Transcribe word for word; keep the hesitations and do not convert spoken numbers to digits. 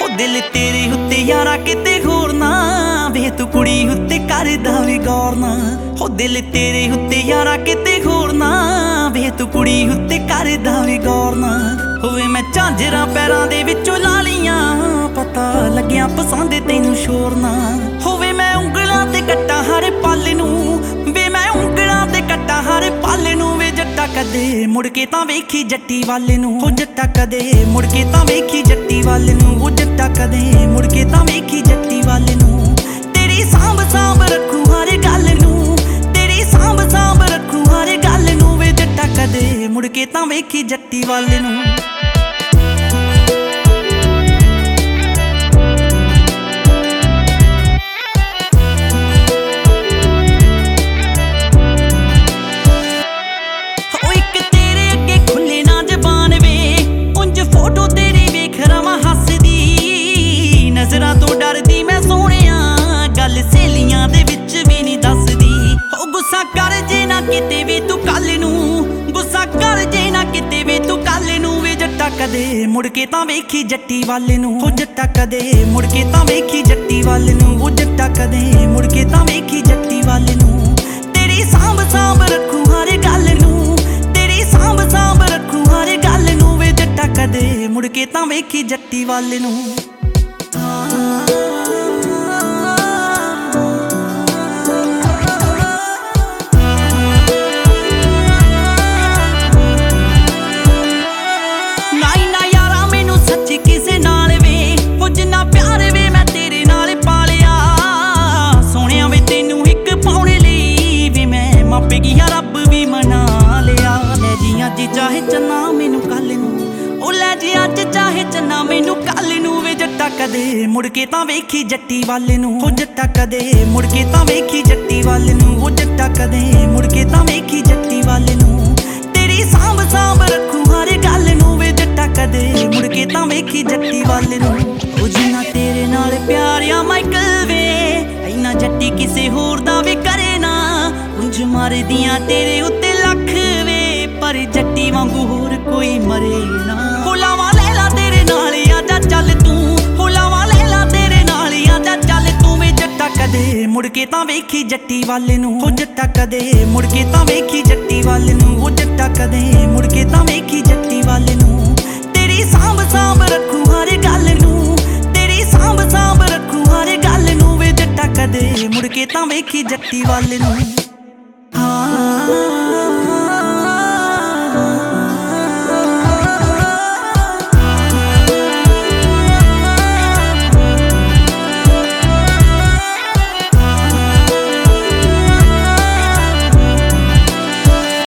हो दिल तेरे उत्ते यारा किते होर ना वे तू कुड़ी उत्ते करदा वी गौर ना हो दिल तेरे उत्ते यारा किते होर ना वे तू कुड़ी उत्ते करदा वी गौर ना होवे मैं झांजरां पैरां दे विचों ला लीआं पता लग्या पसंद तैनूं शोर ना होवे मैं ਉਂਗਲਾਂ ते कट्टा हर पल नूं वे मैं ਉਂਗਲਾਂ ते कट्टा हर पल नूं वे जट्टा कदे मुड़ के तां वेखी जट्टी वाले नूं हो जट्टा कदे मुड़ के तां वेखी जट्टी वाले नूं हो जट्टा कदे मुड़ के तां वेखी जट्टी वाले नूं तेरी सांभ सांभ रखूं हर गल नूं तेरी सांभ सांभ रखूं हर गल नूं वे जट्टा कदे मुड़ के तां वेखी जट्टी वाले नूं नज़रां तो डरदी मैं सोहणिया गल सहेलियां दे विच भी नहीं दसदी हो गुस्सा कर जे ना किते वी तू कल नूं गुस्सा कर जे ना किते वी तू कल नूं वे जट्टा कदे मुड़ के तां वेखी जट्टी वाले नूं हो जट्टा कदे मुड़ के तां वेखी जट्टी वाले नूं हो जट्टा कदे मुड़ के तां वेखी जट्टी वाले नूं तेरी सांभ सांभ रखूं हर गल नूं तेरी सांभ सांभ रखूं हर गल नूं वे जट्टा कदे मुड़ के तां वेखी जट्टी वाले नूं रब भी मना लिया ले जी अज चाहे चन्ना मैनू कल नूं ओ ले जी अज चाहे चन्ना मैनू कल नूं वे जट्टा कदे मुड़ के तां वेखी जट्टी वाले नूं हो जट्टा कदे मुड़ के तां वेखी जट्टी वाले नूं हो जट्टा कदे मुड़ के तां वेखी जट्टी वाले नूं तेरी सांभ सांभ रखूं हर गल नूं वे जट्टा कदे मुड़ के तां वेखी जट्टी वाले नूं ओ जिन्ना तेरे नाल प्यार आ माइकल वे इन्ना जट्टी किसे होर दा वी करे ना उंज मारदियां तेरे उत्ते लख वे पर जट्टी वांगू होर कोई मरे ना हो लावां लैला तेरे नाल आजा चल तू हो लावां लैला तेरे नाल आजा चल तू वे जट्टा कदे मुड़ के तां वेखी जट्टी वाले नूं हो जट्टा कदे मुड़ के तां वेखी जट्टी वाले नूं हो जट्टा कदे मुड़ के तां वेखी जट्टी वाले नूं तेरी सांभ सांभ रखूं हर गल नूं तेरी सांभ सांभ रखूं हर गल नूं वे जट्टा कदे मुड़ के तां वेखी जट्टी वाले नूं।